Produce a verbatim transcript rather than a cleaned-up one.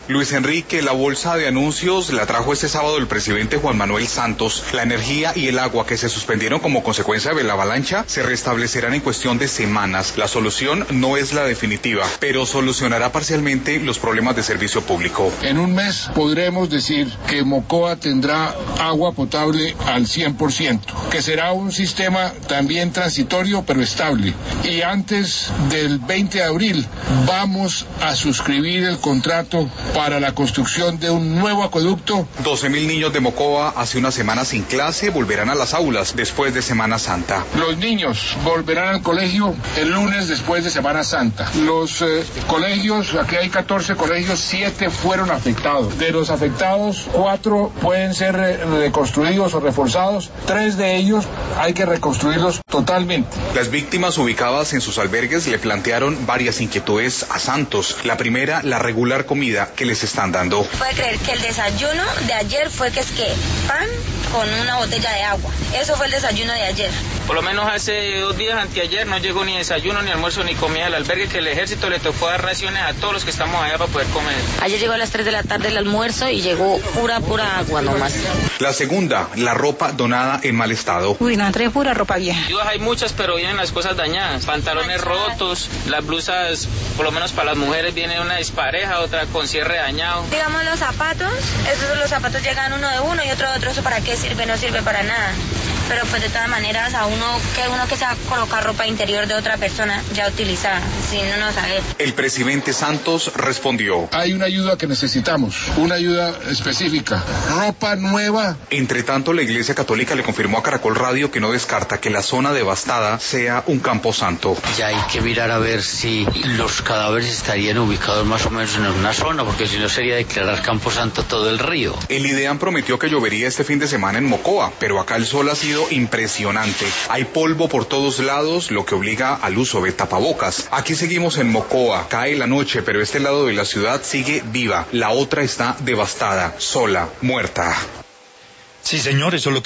Luis Enrique, la bolsa de anuncios la trajo este sábado el presidente Juan Manuel Santos. La energía y el agua que se suspendieron como consecuencia de la avalancha se restablecerán en cuestión de semanas. La solución no es la definitiva, pero solucionará parcialmente los problemas de servicio público. En un mes podremos decir que Mocoa tendrá agua potable al cien por ciento, que será un sistema también transitorio pero estable. Y antes del veinte de abril vamos a suscribir el contrato para la construcción de un nuevo acueducto. doce mil niños de Mocoa hace una semana sin clase volverán a las aulas después de Semana Santa. Los niños volverán al colegio el lunes después de Semana Santa. Los eh, colegios, aquí hay catorce colegios, siete fueron afectados. De los afectados, cuatro pueden ser reconstruidos o reforzados. Tres de ellos hay que reconstruirlos totalmente. Las víctimas ubicadas en sus albergues le plantearon varias inquietudes a Santos. La primera, la regular comida que les están dando. Puede creer que el desayuno de ayer fue que es que pan con una botella de agua. Eso fue el desayuno de ayer. Por lo menos hace dos días, anteayer, no llegó ni desayuno, ni almuerzo, ni comida al albergue, que el ejército le tocó dar raciones a todos los que estamos allá para poder comer. Ayer llegó a las tres de la tarde el almuerzo y llegó pura, pura agua nomás. La segunda, la ropa donada en mal estado. Uy, no, trae pura ropa vieja. Ayudas hay muchas, pero vienen las cosas dañadas. Pantalones rotos, las blusas, por lo menos para las mujeres, viene una dispareja, otra con cierre dañado. Digamos los zapatos, esos los zapatos llegan uno de uno y otro de otro, ¿eso para qué sirve? No sirve para nada. Pero pues de todas maneras a uno que uno que se va a colocar ropa interior de otra persona ya utilizada, sin uno saber. El presidente Santos respondió: hay una ayuda que necesitamos, una ayuda específica, ropa nueva. Entre tanto, la Iglesia Católica le confirmó a Caracol Radio que no descarta que la zona devastada sea un camposanto. Ya hay que mirar a ver si los cadáveres estarían ubicados más o menos en una zona, porque si no sería declarar camposanto todo el río. El IDEAM prometió que llovería este fin de semana en Mocoa, pero acá el sol ha sido impresionante. Hay polvo por todos lados, lo que obliga al uso de tapabocas. Aquí seguimos en Mocoa, cae la noche, pero este lado de la ciudad sigue viva. La otra está devastada, sola, muerta. Sí, señor, eso es lo que